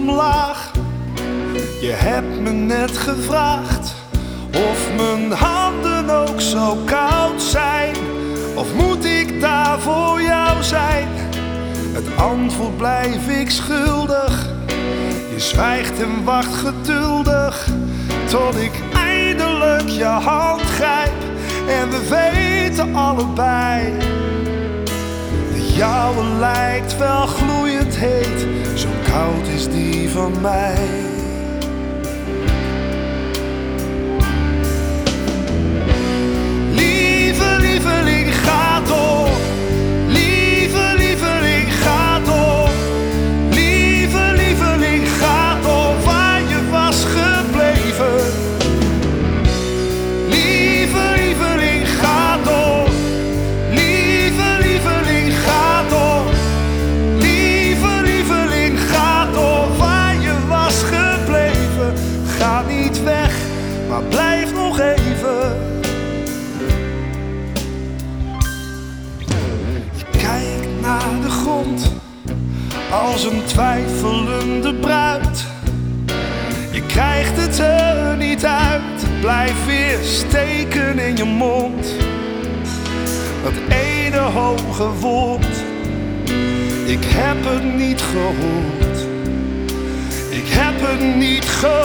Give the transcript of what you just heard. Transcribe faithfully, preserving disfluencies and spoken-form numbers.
omlaag. Je hebt me net gevraagd of mijn handen ook zo koud zijn. Of moet ik daar voor jou zijn? Het antwoord blijf ik schuldig. Je zwijgt en wacht geduldig tot ik eindelijk je hand grijp. En we weten allebei, de jouwe lijkt wel gloeiend heet, zo koud is die van mij. Lieve lieveling, ga door. Lieve lieveling, ga door. Lieve lieveling, ga door waar je was gebleven. Lieve lieveling, ga door. Lieve lieveling, ga door. Lieve lieveling, ga door waar je was gebleven. Ga niet weg, maar blijf nog even. Naar de grond als een twijfelende bruid. Je krijgt het er niet uit, blijf weer steken in je mond. Dat ene hoge woord, ik heb het niet gehoord. Ik heb het niet gehoord.